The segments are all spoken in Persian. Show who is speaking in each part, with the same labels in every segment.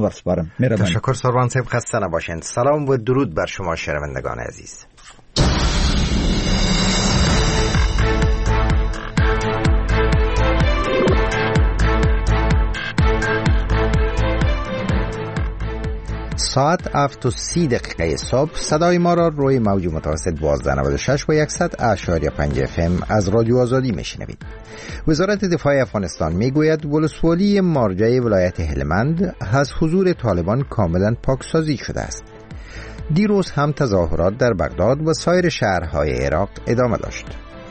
Speaker 1: و سپارم.
Speaker 2: تشکر سروان صاحب، خسته نباشین. سلام و درود بر شما شنوندگان عزیز. ساعت 7:30 صبح صدای ما را روی موج متوسط 1296 و 100.5 FM از رادیو آزادی میشنوید. وزارت دفاع افغانستان میگوید ولسوالی مارجه ولایت هلمند از حضور طالبان کاملا پاکسازی شده است. دیروز هم تظاهرات در بغداد و سایر شهرهای عراق ادامه داشت.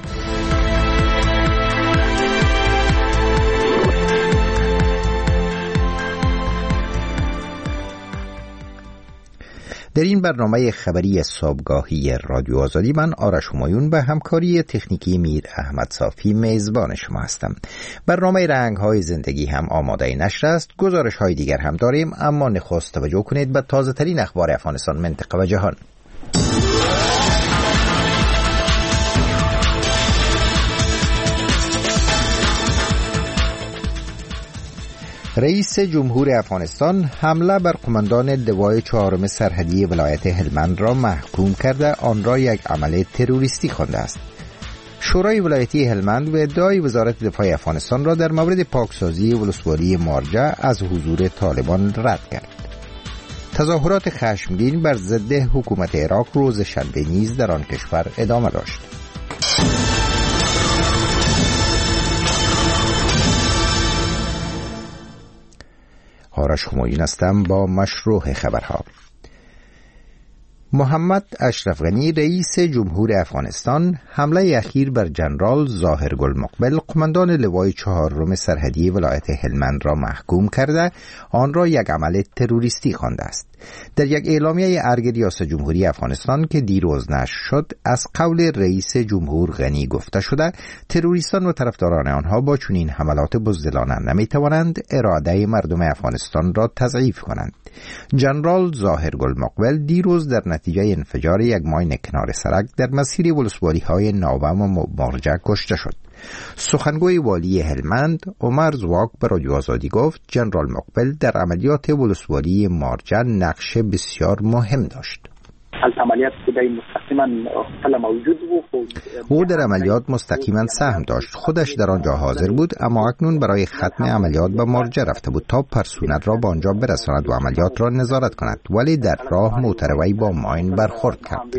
Speaker 2: در این برنامه خبری صبحگاهی رادیو آزادی من آرش همایون به همکاری تکنیکی میر احمد صافی میزبان شما هستم. برنامه رنگ‌های زندگی هم آماده نشر است. گزارش‌های دیگر هم داریم، اما نخست توجه کنید به تازه‌ترین اخبار افغانستان، منطقه و جهان. رئیس جمهور افغانستان حمله بر قماندان لوای 4 سرحدی ولایت هلمند را محکوم کرده آن را یک عمل تروریستی خوانده است. شورای ولایتی هلمند و ادعای وزارت دفاع افغانستان را در مورد پاکسازی ولسوالی مارجه از حضور طالبان رد کرد. تظاهرات خشمگین بر ضد حکومت عراق روز شنبه نیز در آن کشور ادامه داشت. آرش همایون هستم با مشروع خبرها. محمد اشرف غنی رئیس جمهور افغانستان حمله اخیر بر جنرال ظاهر گل مقبل قماندان لوای 4 سرحدی ولایت هلمند را محکوم کرده آن را یک عمل تروریستی خوانده است. در یک اعلامیه ارگ ریاست جمهوری افغانستان که دیروز نشر شد از قول رئیس جمهور غنی گفته شده تروریستان و طرفداران آنها با چنین حملات بزدلانه نمیتوانند اراده مردم افغانستان را تضعیف کنند. جنرال ظاهر گل مقبل دیروز در نتیجه انفجار یک ماین کنار سرک در مسیر ولسوالی‌های ناوم و مارجه کشته شد. سخنگوی والی هلمند عمر زواک به رادیو آزادی گفت جنرال مقبل در عملیات ولسوالی مارجه نقش بسیار مهم داشت. او در عملیات مستقیما سهم داشت. خودش در آنجا حاضر بود، اما اکنون برای ختم عملیات به مارجه رفته بود تا پرسونل را به آنجا برساند و عملیات را نظارت کند، ولی در راه موتروی با ماین برخورد کرد.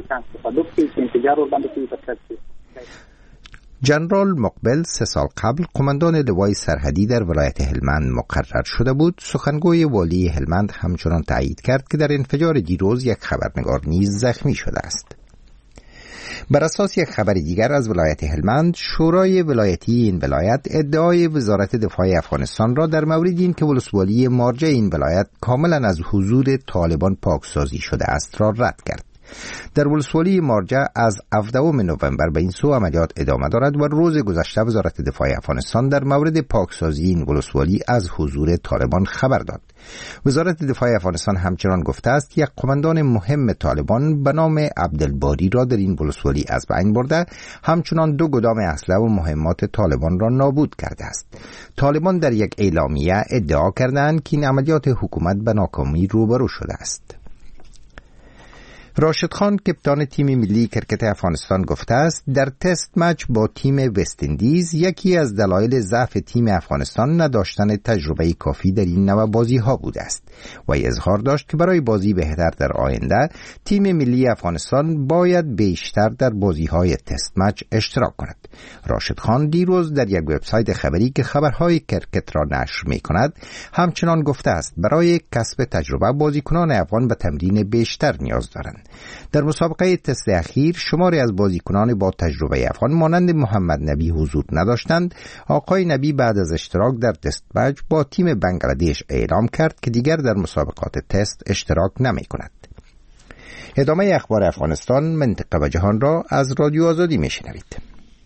Speaker 2: جنرال مقبل 3 سال قبل قماندان لوای سرحدی در ولایت هلمند مقرر شده بود. سخنگوی والی هلمند همچنان تایید کرد که در انفجار دیروز یک خبرنگار نیز زخمی شده است. بر اساس یک خبر دیگر از ولایت هلمند، شورای ولایتی این ولایت ادعای وزارت دفاع افغانستان را در مورد این که ولسوالی مارجه این ولایت کاملا از حضور طالبان پاکسازی شده است را رد کرد. در ولسوالی مارجه از 17 نوامبر به این سو عملیات ادامه دارد و روز گذشته وزارت دفاع افغانستان در مورد پاکسازی این ولسوالی از حضور طالبان خبر داد. وزارت دفاع افغانستان همچنان گفته است یک قماندان مهم طالبان به نام عبدالباری را در این ولسوالی از بین برده، همچنان 2 گدام اسلحه و مهمات طالبان را نابود کرده است. طالبان در یک اعلامیه ادعا کردند که این عملیات حکومت به ناکامی روبرو شده است. راشد خان کپتان تیم ملی کرکت افغانستان گفته است در تست مچ با تیم وست اندیز یکی از دلایل ضعف تیم افغانستان نداشتن تجربه کافی در این نوع بازی ها بوده است و اظهار داشت که برای بازی بهتر در آینده تیم ملی افغانستان باید بیشتر در بازی های تست مچ اشتراک کند. راشد خان دیروز در یک وبسایت خبری که خبرهای کرکت را نشر می کند همچنان گفته است برای کسب تجربه بازیکنان افغان به تمرین بیشتر نیاز دارند. در مسابقه تست اخیر شماری از بازیکنان با تجربه افغان مانند محمد نبی حضور نداشتند. آقای نبی بعد از اشتراک در تست مچ با تیم بنگلادش اعلام کرد که دیگر در مسابقات تست اشتراک نمی کند. ادامه اخبار افغانستان، منطقه و جهان را از رادیو آزادی می شنوید.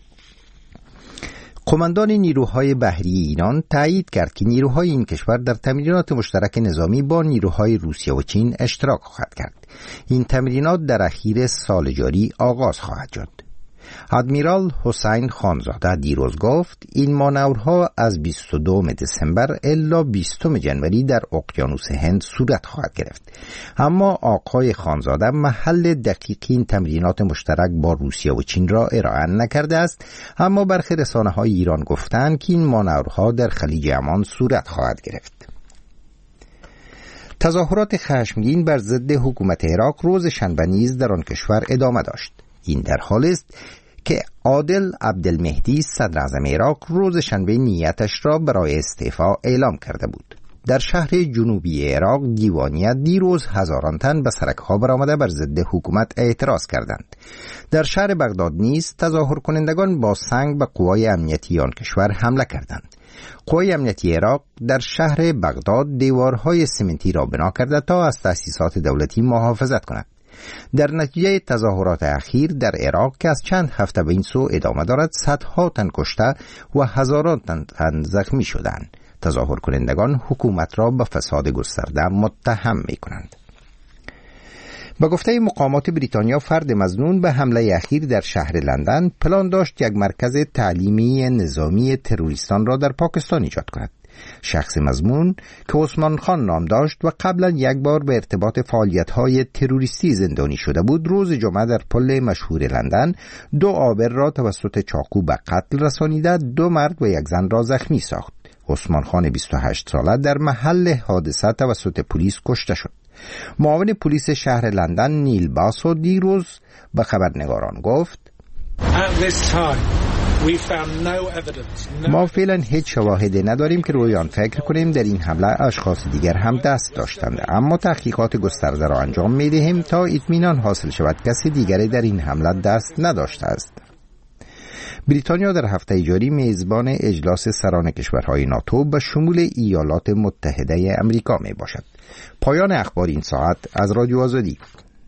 Speaker 2: قماندان نیروهای بحری ایران تایید کرد که نیروهای این کشور در تمرینات مشترک نظامی با نیروهای روسیه و چین اشتراک خواهد کرد. این تمرینات در اخیر سال جاری آغاز خواهد شد. ادمیرال حسین خانزاده دیروز گفت این مانورها از 22 دسامبر الی 20 جنوری در اقیانوس هند صورت خواهد گرفت. اما آقای خانزاده محل دقیق این تمرینات مشترک با روسیه و چین را ارائه نکرده است، اما برخی رسانه‌های ایران گفتند که این مانورها در خلیج عمان صورت خواهد گرفت. تظاهرات خشمگین بر ضد حکومت عراق روز شنبه نیز در آن کشور ادامه داشت. این در حالی است که عادل عبدالمهدی صدر اعظم عراق روز شنبه نیتش را برای استعفا اعلام کرده بود. در شهر جنوبی عراق دیوانیه دیروز هزاران تن به سرک‌ها برآمده بر ضد حکومت اعتراض کردند. در شهر بغداد نیز تظاهر کنندگان با سنگ به قوای امنیتی آن کشور حمله کردند. قوای امنیتی عراق در شهر بغداد دیوارهای سمنتی را بنا کرده تا از تأسیسات دولتی محافظت کند. در نتیجه تظاهرات اخیر در عراق که از چند هفته به این سو ادامه دارد، صدها تن کشته و هزاران تن زخمی شدند. تظاهر کنندگان حکومت را به فساد گسترده متهم می کنند. با گفته مقامات بریتانیا، فرد مظنون به حمله اخیر در شهر لندن پلان داشت یک مرکز تعلیمی نظامی تروریستان را در پاکستان ایجاد کند. شخص مظنون که عثمان خان نام داشت و قبلا یک بار به ارتباط فعالیت‌های تروریستی زندانی شده بود، روز جمعه در پل مشهور لندن 2 عابر را توسط چاقو به قتل رسانیده 2 مرد و 1 زن را زخمی ساخت. عثمان خان 28 ساله در محل حادثه توسط پلیس کشته شد. معاون پلیس شهر لندن نیل باسو دیروز به خبرنگاران گفت ما فعلا هیچ شواهدی نداریم که روی آن فکر کنیم در این حمله اشخاص دیگر هم دست داشتند، اما تحقیقات گسترده را انجام می دهیم تا اطمینان حاصل شود کسی دیگری در این حمله دست نداشته است. بریتانیا در هفته جاری میزبان اجلاس سران کشورهای ناتو به شمول ایالات متحده امریکا می باشد. پایان اخبار این ساعت از رادیو آزادی.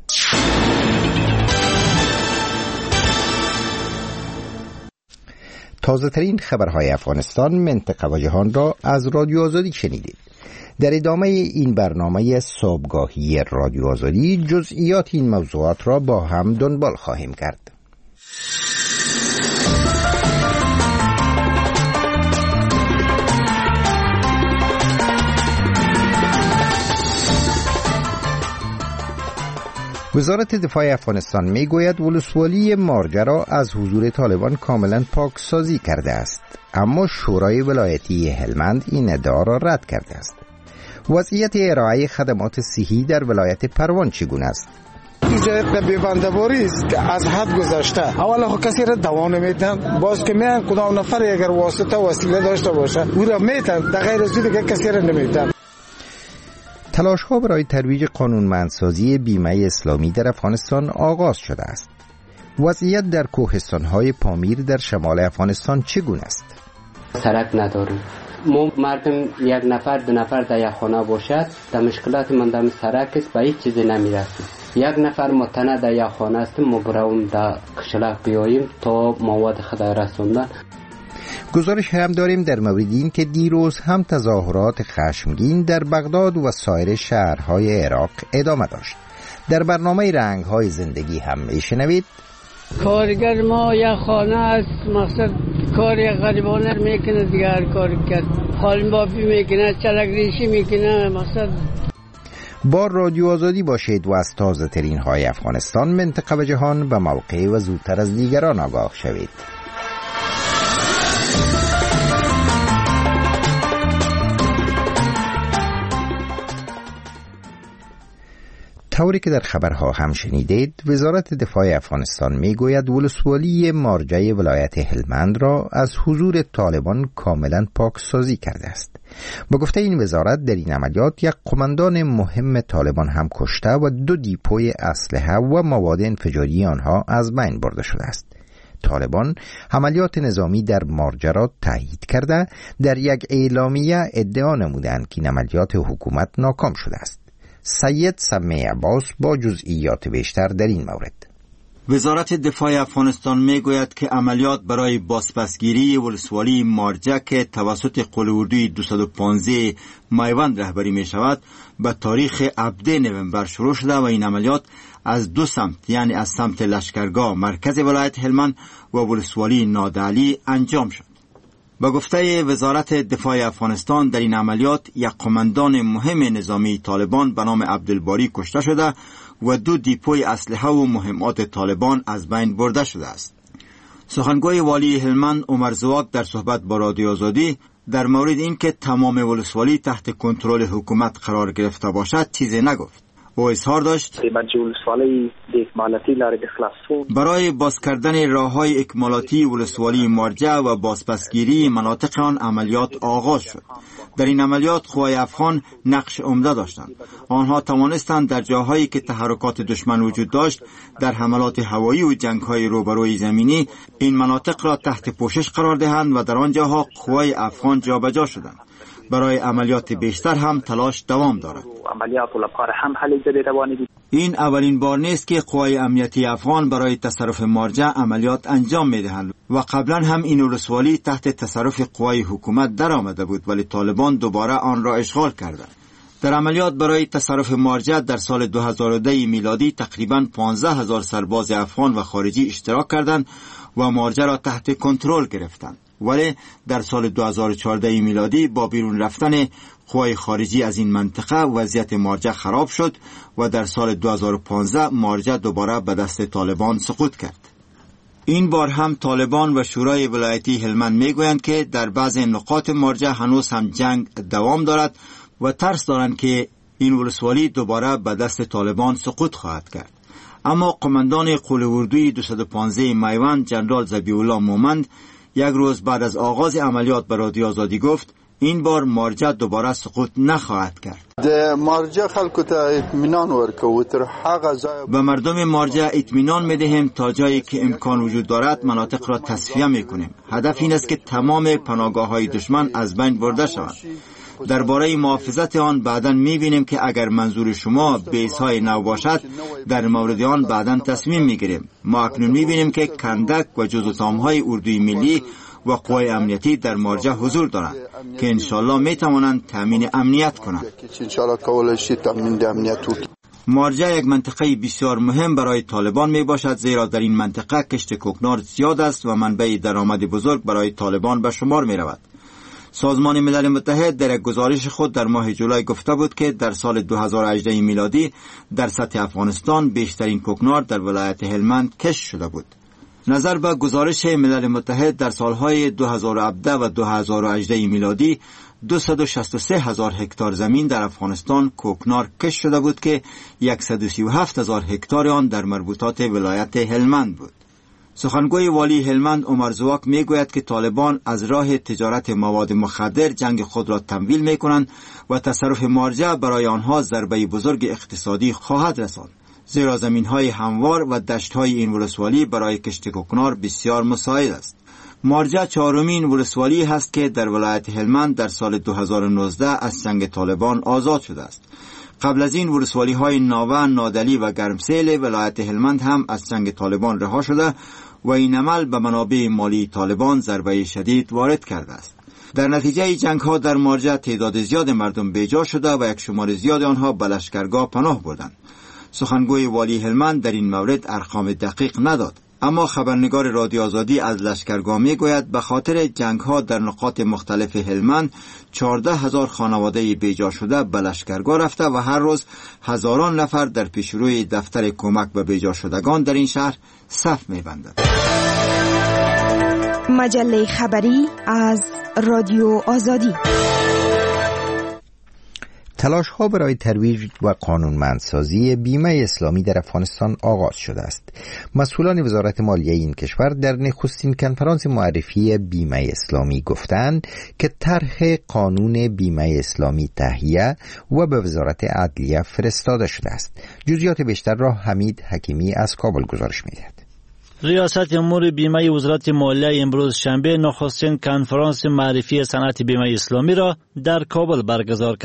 Speaker 2: تازه ترین خبرهای افغانستان، منطقه و جهان را از رادیو آزادی شنیدید. در ادامه این برنامه صبحگاهی رادیو آزادی جزئیات این موضوعات را با هم دنبال خواهیم کرد. وزارت دفاع افغانستان می گوید ولسوالی مارجه را از حضور طالبان کاملا پاکسازی کرده است، اما شورای ولایتی هلمند این ادعا را رد کرده است. وضعیت ارائه خدمات صحی در ولایت پروان چگونه است؟
Speaker 1: این بی‌بنده‌واری است که از حد گذشته. اولا کسی را دوا نمیدن، باز که میان کدام نفر اگر واسطه وسیله داشته باشه او را میتن، در غیر از این کسی را نمیدن.
Speaker 2: تلاش‌ها برای ترویج قانونمندسازی بیمه اسلامی در افغانستان آغاز شده است. وضعیت در کوهستان‌های پامیر در شمال افغانستان چگونه است؟
Speaker 3: سرک نداریم. مردم 1 نفر 2 نفر در یک خانه باشد، در مشکلات من در سرک است، به هیچ چیزی نمیرسیم. 1 نفر متنه در یک خانه است، ما برام در کشلق بیاییم تا مواد خود رسوندن.
Speaker 2: گزارش هم داریم در مورد این که دیروز هم تظاهرات خشمگین در بغداد و سایر شهرهای عراق ادامه داشت. در برنامه رنگ‌های زندگی هم میشنوید
Speaker 4: کارگر ما یک خانه است، مقصد کار غریبانه میکنه، دیگر کار کرد حال بابی میکنه، چلک ریشی میکنه. مقصد
Speaker 2: با رادیو آزادی باشید و از تازه ترین های افغانستان، منطقه و جهان به موقع و زودتر از دیگران آگاه شوید. طوری که در خبرها هم شنیدید، وزارت دفاع افغانستان میگوید ولسوالی مارجه ولایت هلمند را از حضور طالبان کاملا پاکسازی کرده است. با گفته این وزارت، در این عملیات یک قماندان مهم طالبان هم کشته و 2 دیپوی اسلحه و مواد انفجاری آنها از بین برده شده است. طالبان عملیات نظامی در مارجه را تایید کرده در یک اعلامیه ادعا نمودند که عملیات حکومت ناکام شده است. سید سمی عباس با جزئیات بیشتر در این مورد.
Speaker 5: وزارت دفاع افغانستان میگوید که عملیات برای بازپسگیری ولسوالی مارجه که توسط قوه اردوی 215 میوند رهبری می شود به تاریخ 17 نوامبر شروع شده و این عملیات از دو سمت، یعنی از سمت لشکرگاه مرکز ولایت هلمند و ولسوالی نادعلی انجام شد. به گفته وزارت دفاع افغانستان در این عملیات یک قماندان مهم نظامی طالبان به نام عبدالباری کشته شده و 2 دیپوی اسلحه و مهمات طالبان از بین برده شده است. سخنگوی والی هلمند عمر زواک در صحبت با رادیو آزادی در مورد اینکه تمام ولسوالی تحت کنترل حکومت قرار گرفته باشد چیزی نگفت. او اظهار داشت برای باز کردن راه‌های اکمالاتی ولسوالی مارجه و بازپسگیری مناطق آن عملیات آغاز شد. در این عملیات قوای افغان نقش عمده داشتند. آنها توانستند در جاهایی که تحرکات دشمن وجود داشت در حملات هوایی و جنگ‌های روبروی زمینی این مناطق را تحت پوشش قرار دهند و در آن جاها قوای افغان جابجا شدند. برای عملیات بیشتر هم تلاش دوام دارد. این اولین بار نیست که قوای امنیتی افغان برای تصرف مارجه عملیات انجام می‌دهند و قبلا هم این ولسوالی تحت تصرف قوای حکومت در آمده بود، ولی طالبان دوباره آن را اشغال کردند. در عملیات برای تصرف مارجه در سال 2010 میلادی تقریباً 15,000 سرباز افغان و خارجی اشتراک کردند و مارجه را تحت کنترل گرفتند. ولی در سال 2014 میلادی با بیرون رفتن قوای خارجی از این منطقه وضعیت مارجه خراب شد و در سال 2015 مارجه دوباره به دست طالبان سقوط کرد. این بار هم طالبان و شورای ولایتی هلمند میگویند که در بعضی نقاط مارجه هنوز هم جنگ دوام دارد و ترس دارند که این ولسوالی دوباره به دست طالبان سقوط خواهد کرد. اما قماندان قوه اردوی 215 میوند جنرال ذبیح الله مومند یک روز بعد از آغاز عملیات به رادیو آزادی گفت این بار مارجه دوباره سقوط نخواهد کرد. به مردم مارجه اطمینان میدهیم تا جایی که امکان وجود دارد مناطق را تصفیه میکنیم. هدف این است که تمام پناهگاه‌های دشمن از بین برده شوند. درباره محافظت آن بعداً می‌بینیم که اگر منظور شما بیس‌های نو باشد در مورد آن بعداً تصمیم می‌گیریم. ما اکنون می‌بینیم که کندک و جزء‌تام‌های اردوی ملی و قوای امنیتی در مارجه حضور دارند که انشالله می‌توانند تامین امنیت کنند. مارجه یک منطقه بسیار مهم برای طالبان میباشد، زیرا در این منطقه کشت کوکنار زیاد است و منبع درآمد بزرگ برای طالبان به شمار می‌رود. سازمان ملل متحد در یک گزارش خود در ماه جولای گفته بود که در سال 2018 میلادی در سطح افغانستان بیشترین کوکنار در ولایت هلمند کشت شده بود. نظر به گزارش ملل متحد در سالهای 2017 و 2018 میلادی 263,000 هکتار زمین در افغانستان کوکنار کشت شده بود که 137,000 هکتار آن در مربوطات ولایت هلمند بود. سخنگوی والی هلمند عمر زواک میگوید که طالبان از راه تجارت مواد مخدر جنگ خود را تمویل میکنند و تصرف مارجه برای آنها ضربه بزرگ اقتصادی خواهد رساند، زیرا زمینهای هموار و دشتهای این ولسوالی برای کشت کوکنار بسیار مساعد است. مارجه چهارمین ولسوالی هست که در ولایت هلمند در سال 2019 از چنگ طالبان آزاد شده است. قبل از این ولسوالی های ناوه، نادعلی و گرمسیل ولایت هلمند هم از چنگ طالبان رها شده و این عمل به منابع مالی طالبان ضربه شدید وارد کرده است. در نتیجه جنگ ها در مارجه تعداد زیاد مردم بیجا شده و یک شمار زیاد آنها به لشکرگاه پناه بردند. سخنگوی والی هلمند در این مورد ارقام دقیق نداد، اما خبرنگار رادیو آزادی از لشکرگاه میگوید به خاطر جنگ ها در نقاط مختلف هلمند 14,000 خانواده بیجا شده به لشکرگاه رفته و هر روز هزاران نفر در پیشروی دفتر کمک به بیجا شدگان در این شهر صف می‌بندند.
Speaker 6: مجله خبری از رادیو آزادی.
Speaker 2: تلاش ها برای ترویج و قانونمندسازی بیمه اسلامی در افغانستان آغاز شده است. مسئولان وزارت مالیه این کشور در نخستین کنفرانس معرفی بیمه اسلامی گفتند که طرح قانون بیمه اسلامی تهیه و به وزارت عدلیه فرستاده شده است. جزئیات بیشتر را حمید حکیمی از کابل گزارش می‌دهد.
Speaker 7: ریاست امور بیمه وزارت مالیه امروز شنبه نخستین کنفرانس معرفی صنعت بیمه اسلامی را در کابل برگزار کرد.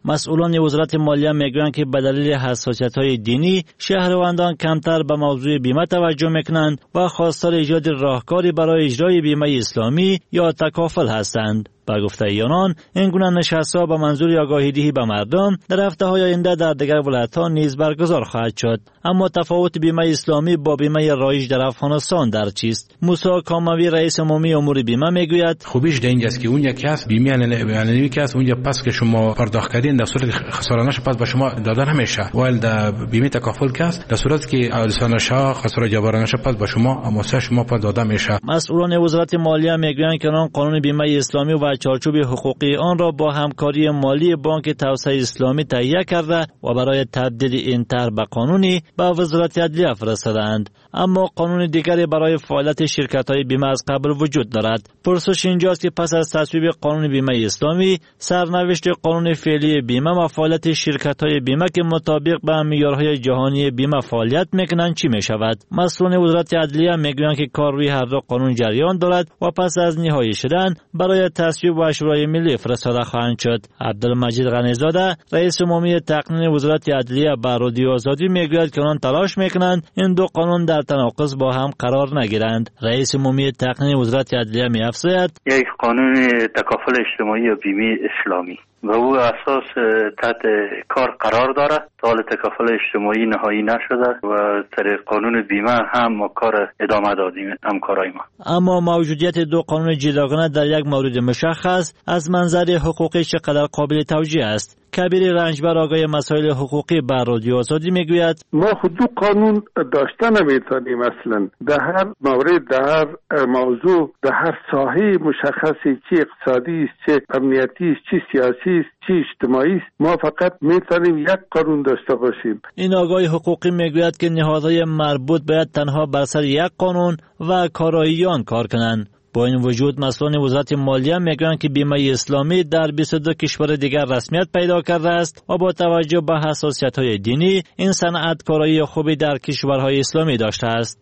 Speaker 7: مسئولان وزارت مالیه میگویند که به دلیل حساسیت‌های دینی شهروندان کمتر به موضوع بیمه توجه میکنند و خواستار ایجاد راهکاری برای اجرای بیمه اسلامی یا تکافل هستند. با گفته آنان این گونه نشست‌ها به منظور آگاهی‌دهی به مردم در هفته‌های آینده در دیگر ولایت‌ها نیز برگزار خواهد شد. اما تفاوت بیمه اسلامی با بیمه رایج در افغانستان در چیست؟ موسی کاموی رئیس عمومی امور بیمه میگوید
Speaker 8: خوبیش در اینجاست که اون یکی است بیمه علنی که است اونجا پس که شما پرداخت کردین در صورت خسارانش پس به شما دادن نمیشه، ولی در بیمه تکافل که است در صورت که حادثانش خسارت جبرانش پس به شما اما شما پس داده میشه. مسئولان
Speaker 7: وزارت مالیه میگویند که آن قانون بیمه اسلامی و چارچوب حقوقی آن را با همکاری مالی بانک توسعه اسلامی تهیه کرده و برای تبدیل این طرح به قانونی به وزارت عدلیه فرستادند. اما قانون دیگری برای فعالیت شرکت‌های بیمه از قبل وجود دارد. پرسش اینجاست که پس از تصویب قانون بیمه اسلامی سرنوشت قانون فعلی بیمه و فعالیت شرکت‌های بیمه که مطابق به معیارهای جهانی بیمه فعالیت میکنند چی میشود؟ مسئولان وزارت عدلیه میگویند که کار روی هر دو قانون جریان دارد و پس از نهایی شدن برای تصویب و شورای ملی فرستاده خواهند شد. عبدالمجید غنیزاده رئیس عمومی تقنین وزارت عدلیه به رادیو آزادی میگوید که آنان تلاش میکنند این دو قانون در تناقض با هم قرار نگیرند. رئیس عمومی تقنین وزارت عدلیه می‌افزاید
Speaker 9: یک قانون تکافل اجتماعی یا بیمه اسلامی و او اساس تحت کار قرار دارد. حال تکافل اجتماعی نهایی نشده و طریق قانون بیمه هم ما کار ادامه دادیم همکارای ما.
Speaker 7: اما موجودیت دو قانون جداگانه در یک مورد مشخص از منظر حقوقی چقدر قابل توجیه است. کبیر رنجبر آقای مسائل حقوقی بر رادیو آزادی میگوید
Speaker 10: ما خود دو قانون داشته نمیتونیم اصلا در هر مورد، در هر موضوع، در هر ساحه مشخصی، چه اقتصادی است، چه امنیتی است، چه سیاسی است، چه اجتماعی است، ما فقط میتونیم یک قانون داشته باشیم.
Speaker 7: این آقای حقوقی میگوید که نهادهای مربوط باید تنها بر سر یک قانون و کاراییان کار کنند. با این وجود مسئولان وزارت مالیه میگویند که بیمه اسلامی در 22 کشور دیگر رسمیت پیدا کرده است و با توجه به حساسیت‌های دینی این صنعت کارایی خوبی در کشورهای اسلامی داشته است.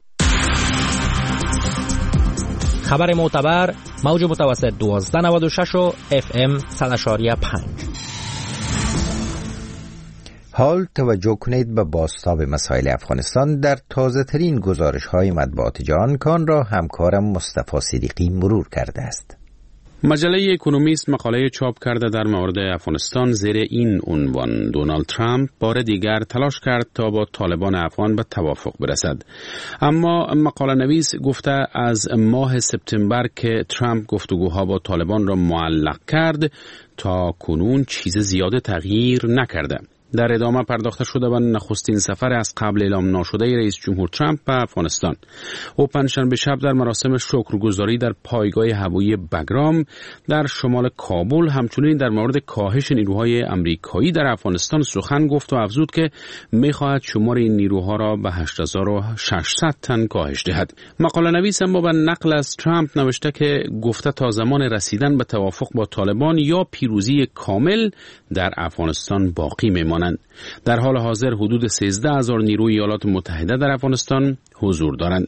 Speaker 11: خبر معتبر موج متوسط 1296 و FM 100.5.
Speaker 2: حال توجه کنید به بازتاب مسائل افغانستان در تازه ترین گزارش های مطبوعات جهان که آن را همکارم مصطفی صدیقی مرور کرده است.
Speaker 12: مجله اکونومیست مقاله چاپ کرده در مورد افغانستان زیر این عنوان: دونالد ترامپ بار دیگر تلاش کرد تا با طالبان افغان به توافق برسد. اما مقاله نویس گفته از ماه سپتامبر که ترامپ گفتگوها با طالبان را معلق کرد تا کنون چیز زیاده تغییر نکرده. در ادامه پرداخته شده به نخستین سفر از قبل اعلام ناشده رئیس جمهور ترامپ به افغانستان. او پنجشنبه شب در مراسم شکرگزاری در پایگاه هوایی بگرام در شمال کابل همچنین در مورد کاهش نیروهای امریکایی در افغانستان سخن گفت و افزود که می‌خواهد شمار این نیروها را به 8600 تن کاهش دهد. مقاله نویس اما به نقل از ترامپ نوشته که گفته تا زمان رسیدن به توافق با طالبان یا پیروزی کامل در افغانستان باقی می‌ماند. در حال حاضر حدود 13000 نیروی ایالات متحده در افغانستان حضور دارند.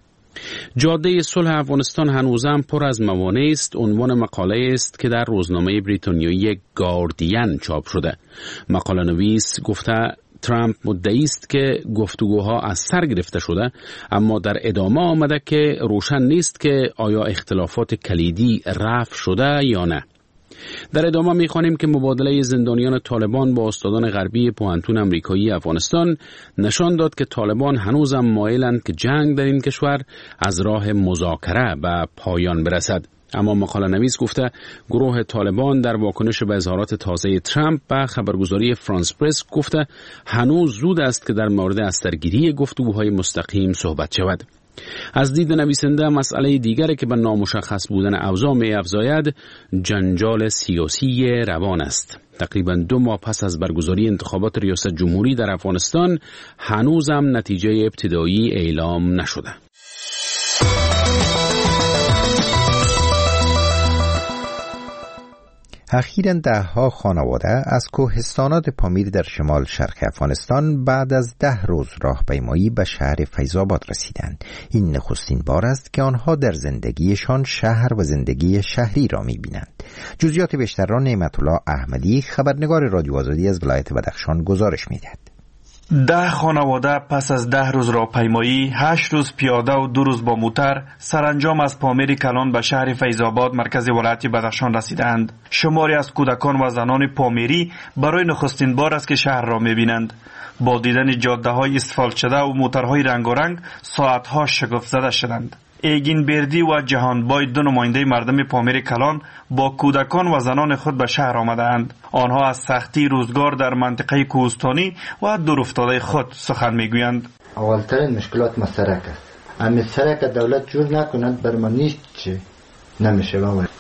Speaker 12: جاده صلح افغانستان هنوزم پر از موانع است. عنوان مقاله است که در روزنامه بریتانیایی گاردین چاپ شده. مقاله نویس گفته ترامپ مدعی است که گفتگوها از سر گرفته شده، اما در ادامه آمده که روشن نیست که آیا اختلافات کلیدی رفع شده یا نه. در ادامه می‌خوانیم که مبادله زندانیان طالبان با استادان غربی پوهنتون آمریکایی افغانستان نشان داد که طالبان هنوزم مایلند که جنگ در این کشور از راه مذاکره به پایان برسد. اما مقاله نویس گفته گروه طالبان در واکنش به اظهارات تازه ترامپ به خبرگزاری فرانس پرس گفته هنوز زود است که در مورد از سرگیری گفتگوهای مستقیم صحبت شود. از دید نویسنده مسئله دیگری که به نامشخص بودن اوضاع می‌افزاید جنجال سیاسی روان است. تقریباً 2 ماه پس از برگزاری انتخابات ریاست جمهوری در افغانستان هنوزم نتیجه ابتدایی اعلام نشده.
Speaker 2: اخیراً ده‌ها خانواده از کوهستانات پامیر در شمال شرق افغانستان بعد از 10 روز راهپیمایی به شهر فیض‌آباد رسیدند. این نخستین بار است که آنها در زندگیشان شهر و زندگی شهری را می‌بینند. جزئیات بیشتر را نعمت الله احمدی، خبرنگار رادیو آزادی از ولایت بدخشان گزارش می‌دهد.
Speaker 13: 10 خانواده پس از 10 روز راهپیمایی، 8 روز پیاده و 2 روز با موتر سرانجام از پامیر کلان به شهر فیض‌آباد مرکز ولایت بدخشان رسیدند. شماری از کودکان و زنان پامیری برای نخستین بار است که شهر را می‌بینند. با دیدن جاده‌های اسفالت شده و موترهای رنگارنگ ساعت‌ها شگفت زده شدند. ایگین بردی و جهانبای، 2 نماینده مردم پامیر کلان، با کودکان و زنان خود به شهر آمدند. آنها از سختی روزگار در منطقه کوهستانی و دورافتاده خود سخن میگویند.
Speaker 14: اولترین مشکلات ما سرک است. امی سرک دولت جور نکنند بر ما نیست چی نمیشه.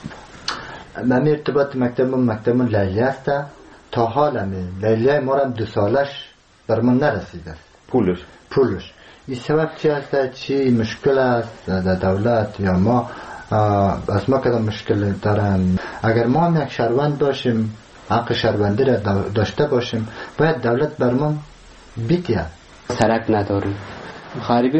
Speaker 14: من ارتباط مکتب لیلی است. تا حال لیلی ما هم 2 سالش بر ما نرسیده. پولش این سبب چی است؟ چی مشکل است در دولت یا ما از ما کدام مشکل دارن؟ اگر ما هم یک شهروند باشیم، حق شهروندی را داشته باشیم، باید دولت بر ما بیتید.
Speaker 3: سرک نداریم. خریبی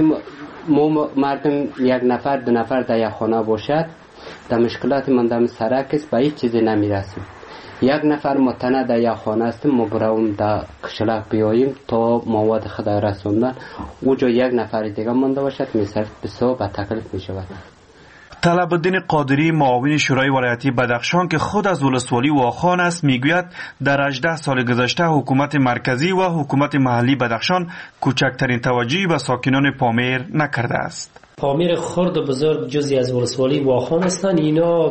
Speaker 3: مردم 1 نفر 2 نفر در یک خانه باشد، در مشکلات من در سرک است، به هیچ چیزی نمیرسیم. 1 نفر متنه در یک خانه است، ما براون در قشلق بیاییم تا مواد خود رسوندن. اونجا 1 نفر دیگه مانده باشد، میسر بسیار به تکلیف میشود.
Speaker 13: طلب الدین قادری، معاون شورای ولایتی بدخشان که خود از ولسوالی واخان است، میگوید در 18 سال گذشته حکومت مرکزی و حکومت محلی بدخشان کوچکترین توجهی به ساکنان پامیر نکرده است.
Speaker 15: پامیر خرد و بزرگ جزئی از ولسوالی واخان هستند. اینا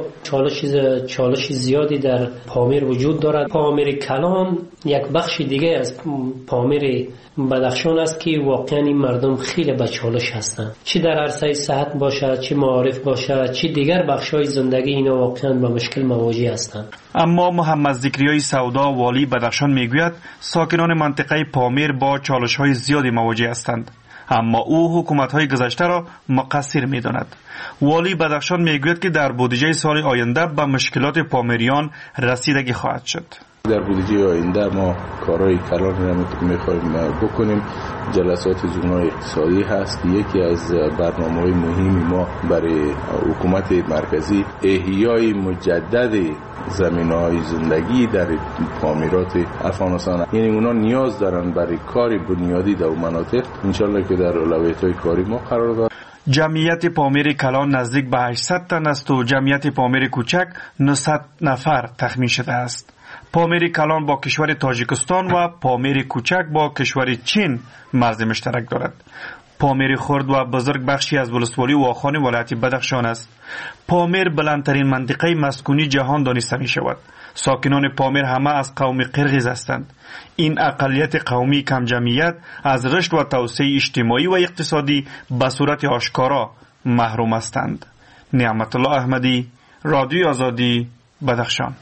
Speaker 15: چالش زیادی در پامیر وجود دارد. پامیر کلان یک بخش دیگه از پامیر بدخشان است که واقعا این مردم خیلی به چالش هستند، چی در عرصه صحت باشد، چی معارف باشد، چی دیگر بخش‌های زندگی، اینا واقعا با مشکل مواجه هستند.
Speaker 13: اما محمد ذکریای سودا، والی بدخشان، میگوید ساکنان منطقه پامیر با چالش‌های زیادی مواجه هستند، اما او حکومت‌های گذشته را مقصر می‌داند. والی بدخشان میگوید که در بودجه سال آینده به مشکلات پامیریان رسیدگی خواهد شد.
Speaker 16: در بودجه آینده ما کارهای کلان را می‌خواهیم بکنیم. جلسات زونای اقتصادی هست. یکی از برنامه‌های مهمی ما برای حکومت مرکزی احیای مجدد زمینه‌های زندگی در پامیرات افغانستان، یعنی اونا نیاز دارن برای کار بنیادی در مناطق، انشالله که در اولویت‌های کاری ما قرار داره.
Speaker 13: جمعیت پامیر کلان نزدیک به 800 تن است و جمعیت پامیر کوچک 900 نفر تخمین شده است. پامیر کلان با کشور تاجیکستان و پامیر کوچک با کشور چین مرز مشترک دارد. پامیر خرد و بزرگ بخشی از ولسوالی واخان ولایت بدخشان است. پامیر بلندترین منطقه مسکونی جهان دانسته می شود. ساکنان پامیر همه از قوم قرغیز هستند. این اقلیت قومی کم جمعیت از رشد و توسعه اجتماعی و اقتصادی به صورت آشکارا محروم هستند. نعمت الله احمدی، رادیو آزادی، بدخشان.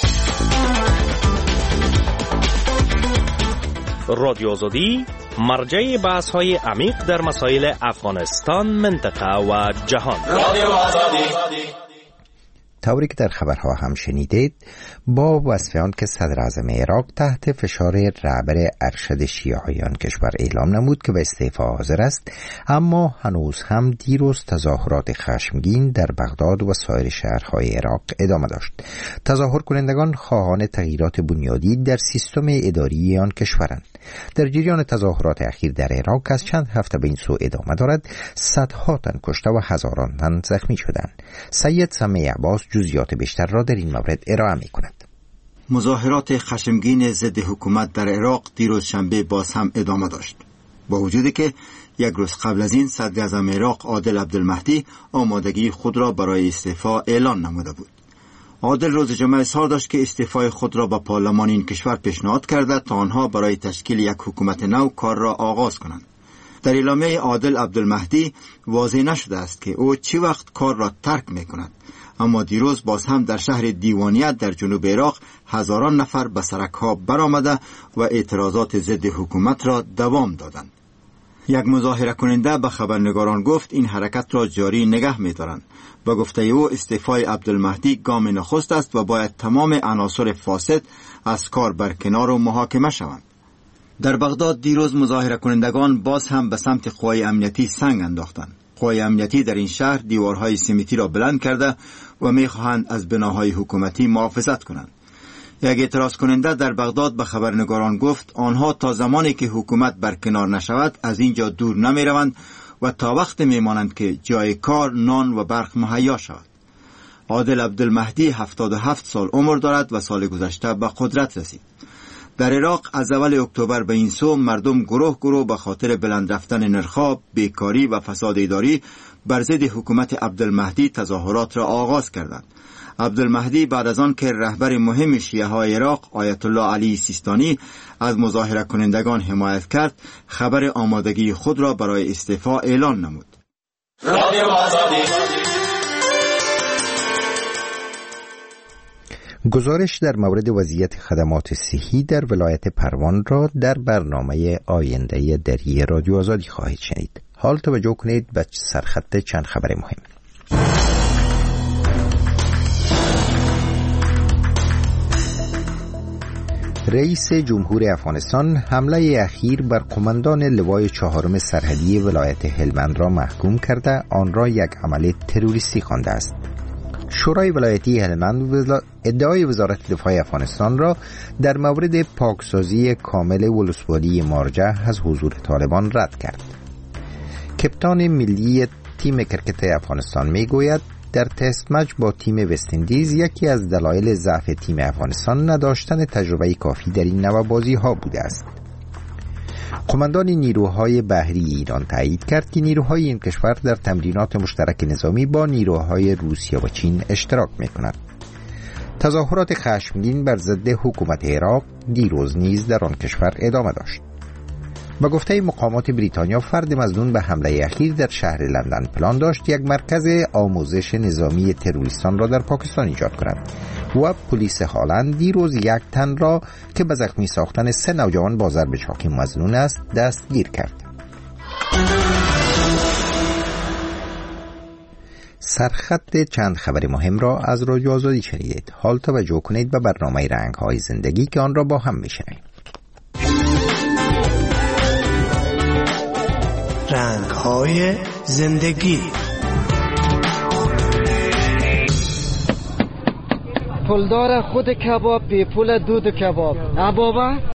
Speaker 11: رادیو آزادی مرجع بحث‌های عمیق در مسائل افغانستان، منطقه و جهان. رادیو آزادی.
Speaker 2: طوری که در خبرها هم شنیدید، با وصف آن که صدر اعظم عراق تحت فشار رهبر ارشد شیعیان کشور اعلام نمود که به استعفا حاضر است، اما هنوز هم دیروز تظاهرات خشمگین در بغداد و سایر شهرهای عراق ادامه داشت. تظاهر کنندگان خواهان تغییرات بنیادی در سیستم اداری آن کشورند. در جریان تظاهرات اخیر در عراق از چند هفته به این سو ادامه دارد، صدها تن کشته و هزاران تن زخمی شدند. سید سمیع عباس جزئیات بیشتر را در این مورد ارائه می کند.
Speaker 5: مظاهرات خشمگین ضد حکومت در عراق دیروز شنبه باز هم ادامه داشت، با وجودی که یک روز قبل از این صدر اعظم عراق عادل عبدالمهدی آمادگی خود را برای استعفا اعلان نموده بود. عادل روز جمعه اظهار داشت که استعفای خود را به پارلمان این کشور پیشنهاد کرده تا آنها برای تشکیل یک حکومت نو کار را آغاز کنند. در اعلامیه عادل عبدالمهدی واضح نشده است که او چی وقت کار را ترک می کند، اما دیروز باز هم در شهر دیوانیت در جنوب عراق هزاران نفر به سرک‌ها برآمده و اعتراضات ضد حکومت را دوام دادند. یک مظاهره کننده به خبرنگاران گفت این حرکت را جاری نگه می‌دارند. با گفته او استعفای عبدالمهدی گام نخست است و باید تمام عناصر فاسد از کار برکنار و محاکمه شوند. در بغداد دیروز مظاهره کنندگان باز هم به سمت قوای امنیتی سنگ انداختند. قوای امنیتی در این شهر دیوارهای سیمنتی را بلند کرده و می‌خواهند از بناهای حکومتی محافظت کنند. یک اعتراض کننده در بغداد به خبرنگاران گفت آنها تا زمانی که حکومت برکنار نشود از اینجا دور نمی‌روند و تا وقت می‌مانند که جای کار، نان و برق مهیا شود. عادل عبدالمهدی 77 سال عمر دارد و سال گذشته به قدرت رسید. در عراق از اول اکتبر به این سو مردم گروه به خاطر بلند رفتن نرخ‌ها، بیکاری و فساد اداری بر ضد حکومت عبدالمهدی تظاهرات را آغاز کردند. عبدالمهدی بعد از آن که رهبر مهم شیعه های عراق آیت الله علی سیستانی از مظاهره کنندگان حمایت کرد، خبر آمادگی خود را برای استعفا اعلان نمود.
Speaker 2: گزارش در مورد وضعیت خدمات صحی در ولایت پروان را در برنامه آینده دری رادیو آزادی خواهید شنید. حال توجه کنید به سرخط چند خبر مهم. رئیس جمهور افغانستان حمله اخیر بر قماندان لوای 4 سرحدی ولایت هلمند را محکوم کرده آن را یک عمل تروریستی خوانده است. شورای ولایتی هلمند ادعای وزارت دفاع افغانستان را در مورد پاکسازی کامل ولسوالی مارجه از حضور طالبان رد کرد. کپتان ملی تیم کرکت افغانستان میگوید در تست مچ با تیم وست اندیز یکی از دلایل ضعف تیم افغانستان نداشتن تجربه کافی در این نوع بازی ها بوده است. قماندان نیروهای بحری ایران تایید کرد که نیروهای این کشور در تمرینات مشترک نظامی با نیروهای روسیه و چین اشتراک می‌کند. تظاهرات خشمگین بر ضد حکومت عراق دیروز نیز در آن کشور ادامه داشت. با گفته مقامات بریتانیا فرد مظنون به حمله اخیر در شهر لندن پلان داشت یک مرکز آموزش نظامی تروریستان را در پاکستان ایجاد کند و پلیس هالند دیروز یک تن را که به زخمی ساختن 3 نوجوان با ضرب چاقی مظنون است دستگیر کرد. سرخط چند خبر مهم را از رادیو آزادی شنیدید. حال توجه کنید به برنامه رنگ‌های زندگی که آن را با هم می‌شنویم.
Speaker 17: رنگ‌های زندگی.
Speaker 4: پولدار خود کباب، پی پول دود کباب. بابا